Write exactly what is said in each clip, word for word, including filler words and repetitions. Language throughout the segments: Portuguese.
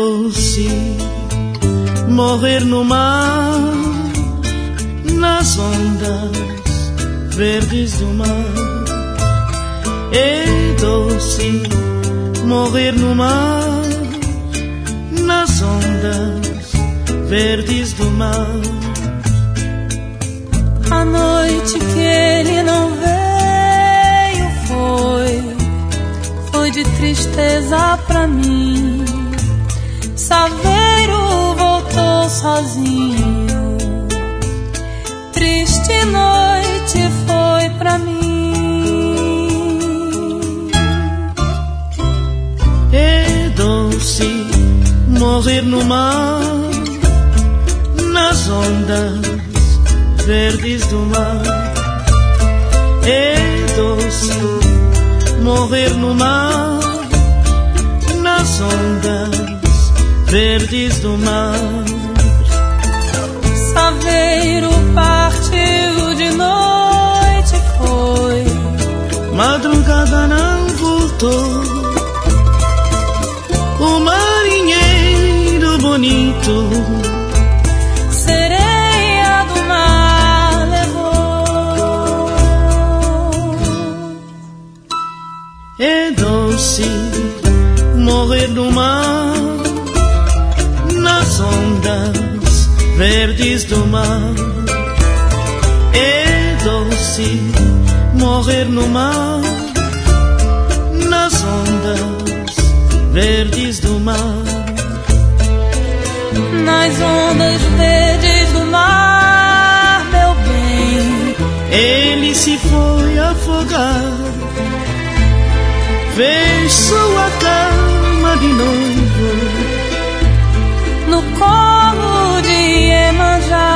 doce morrer no mar, nas ondas verdes do mar. É doce morrer no mar, nas ondas verdes do mar. A noite que ele não veio foi, foi de tristeza pra mim. Saveiro voltou sozinho, triste noite foi pra mim. É doce morrer no mar, nas ondas verdes do mar. É doce morrer no mar, nas ondas verdes do mar. Saveiro partiu de noite foi, madrugada não voltou. O marinheiro bonito sereia do mar levou. É doce morrer no mar, nas ondas verdes do mar. É doce morrer no mar, nas ondas verdes do mar. Nas ondas verdes do mar, meu bem, ele se foi afogar. Fez sua cama de noivo no colo de Iemanjá.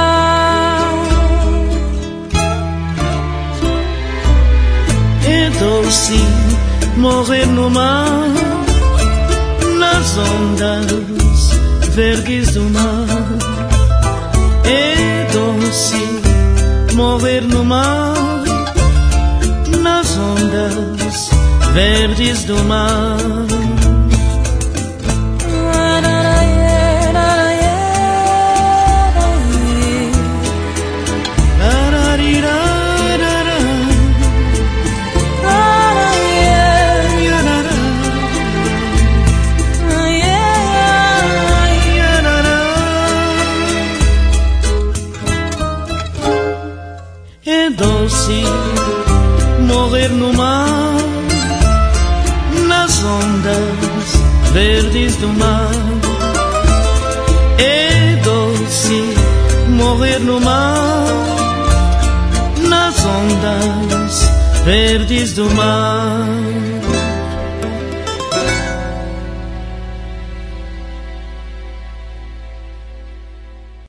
É doce morrer no mar, nas ondas verdes do mar. É doce morrer no mar, nas ondas verdes do mar. É doce morrer no mar, nas ondas verdes do mar. É doce morrer no mar, nas ondas verdes do mar.